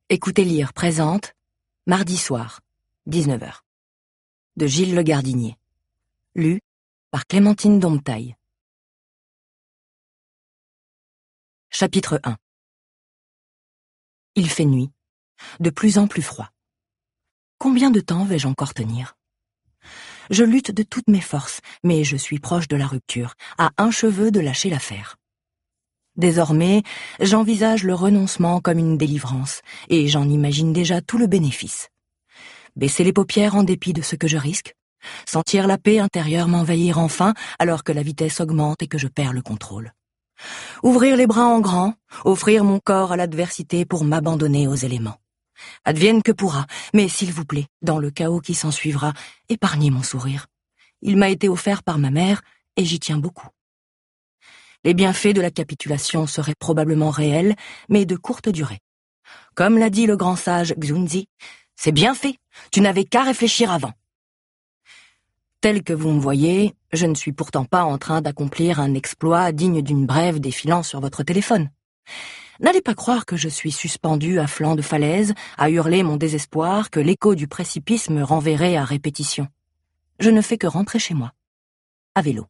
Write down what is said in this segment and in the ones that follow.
Écoutez lire présente Mardi soir, 19h, de Gilles Le Gardinier. Lu par Clémentine Domptaille. Chapitre 1. Il fait nuit, de plus en plus froid. Combien de temps vais-je encore tenir? Je lutte de toutes mes forces, mais je suis proche de la rupture, à un cheveu de lâcher l'affaire. Désormais, j'envisage le renoncement comme une délivrance, et j'en imagine déjà tout le bénéfice. Baisser les paupières en dépit de ce que je risque, sentir la paix intérieure m'envahir enfin alors que la vitesse augmente et que je perds le contrôle. Ouvrir les bras en grand, offrir mon corps à l'adversité pour m'abandonner aux éléments. Advienne que pourra, mais s'il vous plaît, dans le chaos qui s'ensuivra, épargnez mon sourire. Il m'a été offert par ma mère et j'y tiens beaucoup. Les bienfaits de la capitulation seraient probablement réels, mais de courte durée. Comme l'a dit le grand sage Xunzi, c'est bien fait, tu n'avais qu'à réfléchir avant. Tel que vous me voyez, je ne suis pourtant pas en train d'accomplir un exploit digne d'une brève défilant sur votre téléphone. N'allez pas croire que je suis suspendu à flanc de falaise, à hurler mon désespoir, que l'écho du précipice me renverrait à répétition. Je ne fais que rentrer chez moi, à vélo.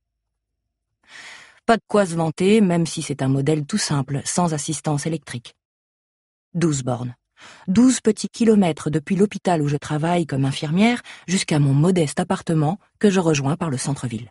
Pas de quoi se vanter, même si c'est un modèle tout simple, sans assistance électrique. 12 bornes. 12 petits kilomètres depuis l'hôpital où je travaille comme infirmière jusqu'à mon modeste appartement que je rejoins par le centre-ville.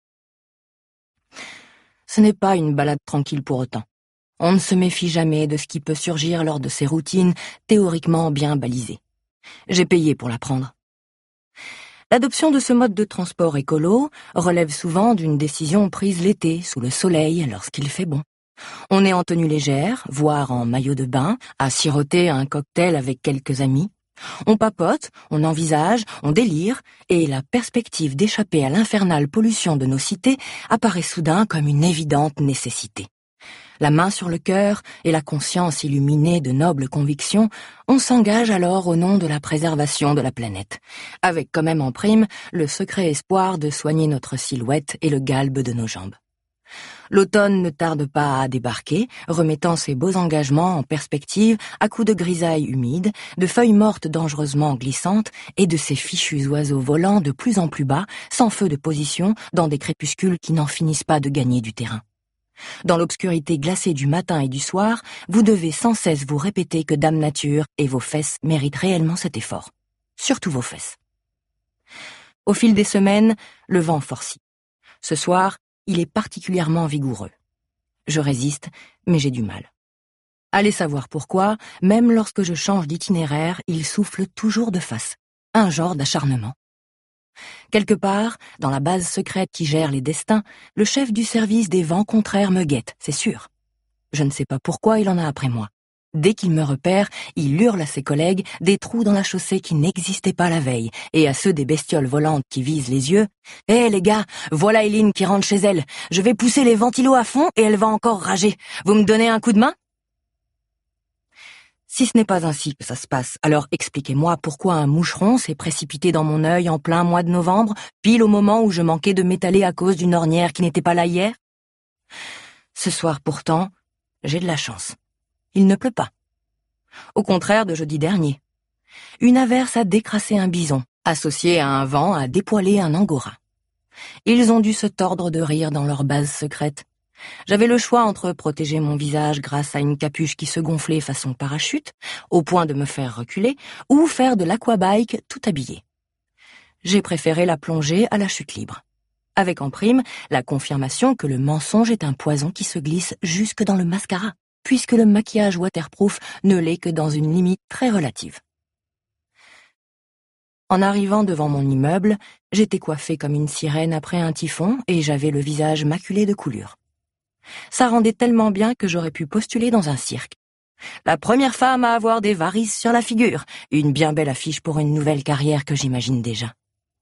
Ce n'est pas une balade tranquille pour autant. On ne se méfie jamais de ce qui peut surgir lors de ces routines théoriquement bien balisées. J'ai payé pour l'apprendre. L'adoption de ce mode de transport écolo relève souvent d'une décision prise l'été, sous le soleil, lorsqu'il fait bon. On est en tenue légère, voire en maillot de bain, à siroter un cocktail avec quelques amis. On papote, on envisage, on délire, et la perspective d'échapper à l'infernale pollution de nos cités apparaît soudain comme une évidente nécessité. La main sur le cœur et la conscience illuminée de nobles convictions, on s'engage alors au nom de la préservation de la planète, avec quand même en prime le secret espoir de soigner notre silhouette et le galbe de nos jambes. L'automne ne tarde pas à débarquer, remettant ses beaux engagements en perspective à coups de grisailles humides, de feuilles mortes dangereusement glissantes et de ces fichus oiseaux volants de plus en plus bas, sans feu de position, dans des crépuscules qui n'en finissent pas de gagner du terrain. Dans l'obscurité glacée du matin et du soir, vous devez sans cesse vous répéter que Dame Nature et vos fesses méritent réellement cet effort. Surtout vos fesses. Au fil des semaines, le vent forcit. Ce soir, il est particulièrement vigoureux. Je résiste, mais j'ai du mal. Allez savoir pourquoi, même lorsque je change d'itinéraire, il souffle toujours de face. Un genre d'acharnement. Quelque part, dans la base secrète qui gère les destins, le chef du service des vents contraires me guette, c'est sûr. Je ne sais pas pourquoi il en a après moi. Dès qu'il me repère, il hurle à ses collègues des trous dans la chaussée qui n'existaient pas la veille, et à ceux des bestioles volantes qui visent les yeux. « Hé les gars, voilà Eileen qui rentre chez elle. Je vais pousser les ventilos à fond et elle va encore rager. Vous me donnez un coup de main ?» Si ce n'est pas ainsi que ça se passe, alors expliquez-moi pourquoi un moucheron s'est précipité dans mon œil en plein mois de novembre, pile au moment où je manquais de m'étaler à cause d'une ornière qui n'était pas là hier. Ce soir pourtant, j'ai de la chance. Il ne pleut pas. Au contraire de jeudi dernier. Une averse a décrassé un bison, associé à un vent a dépoilé un angora. Ils ont dû se tordre de rire dans leur base secrète. J'avais le choix entre protéger mon visage grâce à une capuche qui se gonflait façon parachute, au point de me faire reculer, ou faire de l'aquabike tout habillé. J'ai préféré la plongée à la chute libre. Avec en prime la confirmation que le mensonge est un poison qui se glisse jusque dans le mascara, puisque le maquillage waterproof ne l'est que dans une limite très relative. En arrivant devant mon immeuble, j'étais coiffée comme une sirène après un typhon et j'avais le visage maculé de coulures. Ça rendait tellement bien que j'aurais pu postuler dans un cirque. La première femme à avoir des varices sur la figure, une bien belle affiche pour une nouvelle carrière que j'imagine déjà.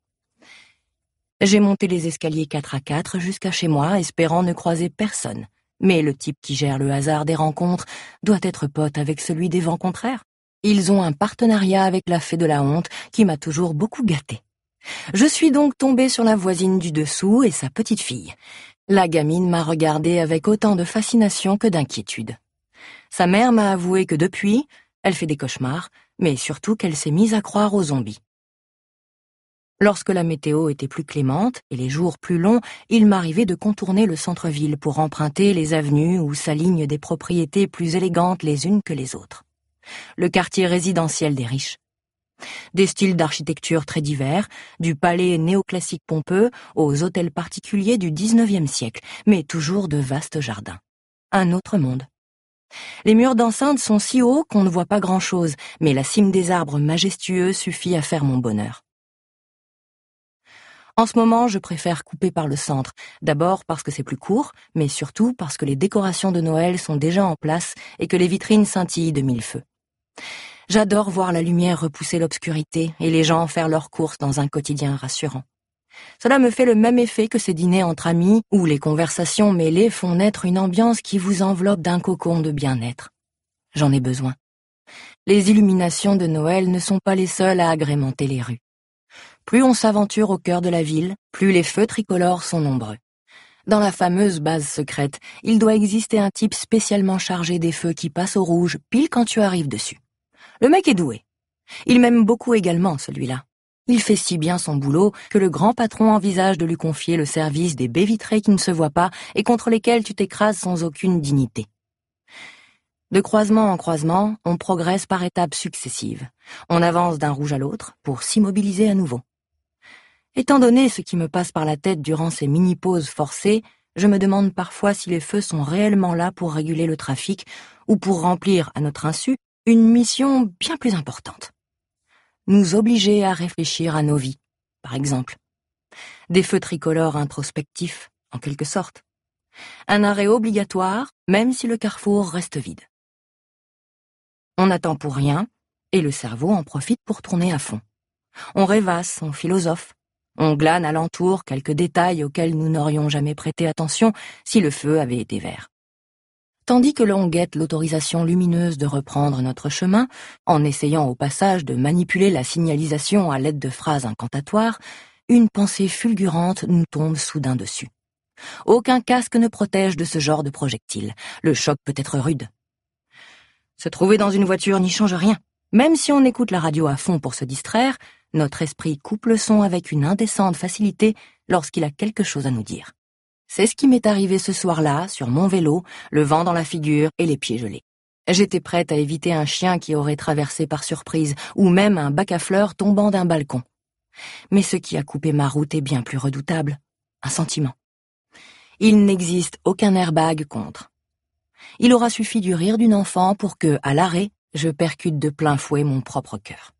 J'ai monté les escaliers 4 à 4 jusqu'à chez moi, espérant ne croiser personne. Mais le type qui gère le hasard des rencontres doit être pote avec celui des vents contraires. Ils ont un partenariat avec la fée de la honte qui m'a toujours beaucoup gâtée. Je suis donc tombée sur la voisine du dessous et sa petite fille. La gamine m'a regardée avec autant de fascination que d'inquiétude. Sa mère m'a avoué que depuis, Elle fait des cauchemars, mais surtout qu'elle s'est mise à croire aux zombies. Lorsque la météo était plus clémente et les jours plus longs, il m'arrivait de contourner le centre-ville pour emprunter les avenues où s'alignent des propriétés plus élégantes les unes que les autres. Le quartier résidentiel des riches. Des styles d'architecture très divers, du palais néoclassique pompeux aux hôtels particuliers du XIXe siècle, mais toujours de vastes jardins. Un autre monde. Les murs d'enceinte sont si hauts qu'on ne voit pas grand-chose, mais la cime des arbres majestueux suffit à faire mon bonheur. En ce moment, je préfère couper par le centre, d'abord parce que c'est plus court, mais surtout parce que les décorations de Noël sont déjà en place et que les vitrines scintillent de mille feux. J'adore voir la lumière repousser l'obscurité et les gens faire leurs courses dans un quotidien rassurant. Cela me fait le même effet que ces dîners entre amis où les conversations mêlées font naître une ambiance qui vous enveloppe d'un cocon de bien-être. J'en ai besoin. Les illuminations de Noël ne sont pas les seules à agrémenter les rues. Plus on s'aventure au cœur de la ville, plus les feux tricolores sont nombreux. Dans la fameuse base secrète, il doit exister un type spécialement chargé des feux qui passe au rouge pile quand tu arrives dessus. Le mec est doué. Il m'aime beaucoup également, celui-là. Il fait si bien son boulot que le grand patron envisage de lui confier le service des baies vitrées qui ne se voient pas et contre lesquelles tu t'écrases sans aucune dignité. De croisement en croisement, on progresse par étapes successives. On avance d'un rouge à l'autre pour s'immobiliser à nouveau. Étant donné ce qui me passe par la tête durant ces mini-pauses forcées, je me demande parfois si les feux sont réellement là pour réguler le trafic ou pour remplir, à notre insu, une mission bien plus importante. Nous obliger à réfléchir à nos vies, par exemple. Des feux tricolores introspectifs, en quelque sorte. Un arrêt obligatoire, même si le carrefour reste vide. On n'attend pour rien, et le cerveau en profite pour tourner à fond. On rêvasse, on philosophe. On glane alentour quelques détails auxquels nous n'aurions jamais prêté attention si le feu avait été vert. Tandis que l'on guette l'autorisation lumineuse de reprendre notre chemin, en essayant au passage de manipuler la signalisation à l'aide de phrases incantatoires, une pensée fulgurante nous tombe soudain dessus. Aucun casque ne protège de ce genre de projectile. Le choc peut être rude. Se trouver dans une voiture n'y change rien. Même si on écoute la radio à fond pour se distraire, notre esprit coupe le son avec une indécente facilité lorsqu'il a quelque chose à nous dire. C'est ce qui m'est arrivé ce soir-là, sur mon vélo, le vent dans la figure et les pieds gelés. J'étais prête à éviter un chien qui aurait traversé par surprise, ou même un bac à fleurs tombant d'un balcon. Mais ce qui a coupé ma route est bien plus redoutable. Un sentiment. Il n'existe aucun airbag contre. Il aura suffi du rire d'une enfant pour que, à l'arrêt, je percute de plein fouet mon propre cœur.